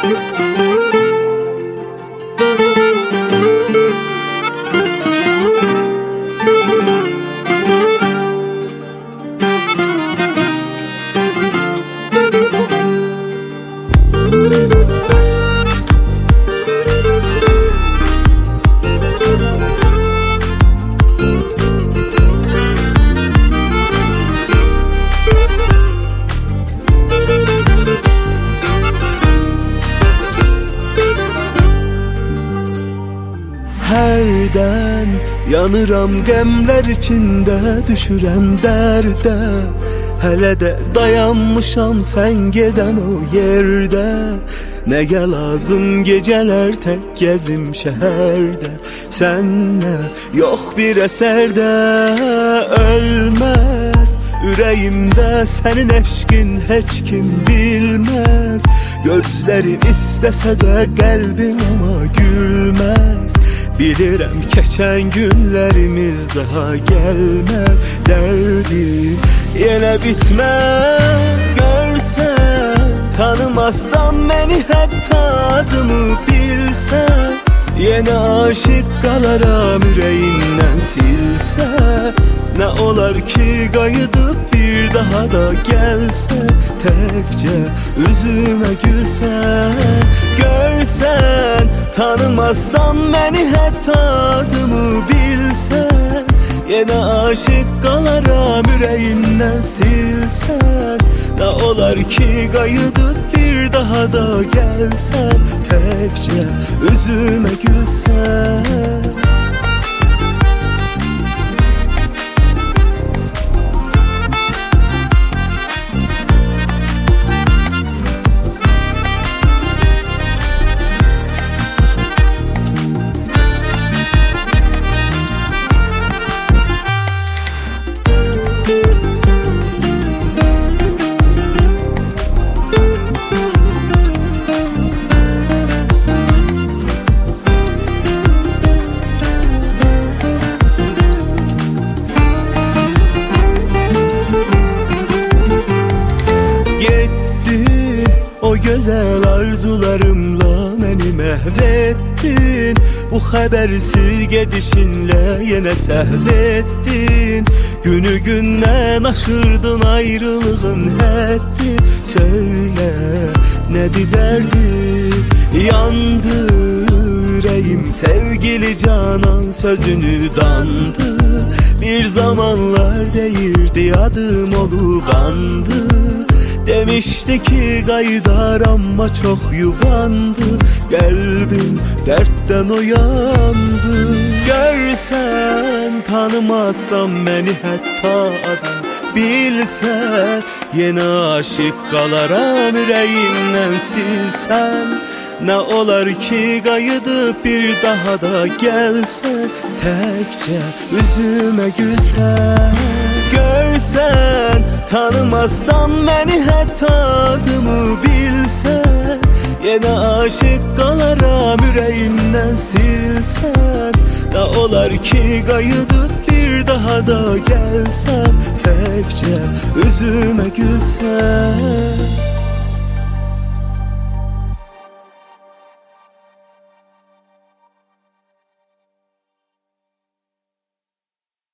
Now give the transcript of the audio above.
Hərdən yanıram qəmlər içində, düşürəm dərdə. Hələ də dayanmışam sən gedən o yerdə. Nəyə lazım gecələr tək gəzim şəhərdə, sənnə yox bir əsərdə. Ölməz ürəyimdə sənin eşqin heç kim bilməz. Gözlərim istəsə də qəlbim ama gülməz. Bilirəm keçən günlərimiz daha gəlməz. Dərdim yenə bitməz. Görsən tanımazsan məni, hətta adımı bilsən. Yenə aşıq qalaram ürəyindən silsən. Nə olar ki qayıdıb bir daha da gəlsən. Təkcə üzümə gülsən. Görsən tanımazsan məni, hətta adımı bilsən. Yenə aşıq qalaram ürəyindən silsən. Nə olar ki qayıdıb bir daha da gəlsən. Təkcə üzümə gülsən. O gözəl arzularımla məni məhv etdin. Bu xəbərsiz gedişinlə yenə səhv etdin. Günü gündən aşırdın ayrılığın həddi. Söylə nədir dərdi? Yandı ürəyim sevgili canan sözünü dandı. Bir zamanlar deyirdi adım olub andı. Demişti ki qaydar amma çox yubandı. Qəlbim dərddən oyandı. Görsən tanımazsan məni, hətta adım bilsən. Yenə aşıq qalaram ürəyindən silsən. Nə olar ki qayıdıb bir daha da gəlsən. Təkcə üzümə gülsən. Görsən tanımazsan məni, hətta adımı bilsən. Yenə aşıq qalaram ürəyindən silsən. Nə olar ki qayıdıb bir daha da gəlsən. Təkcə üzümə gülsən.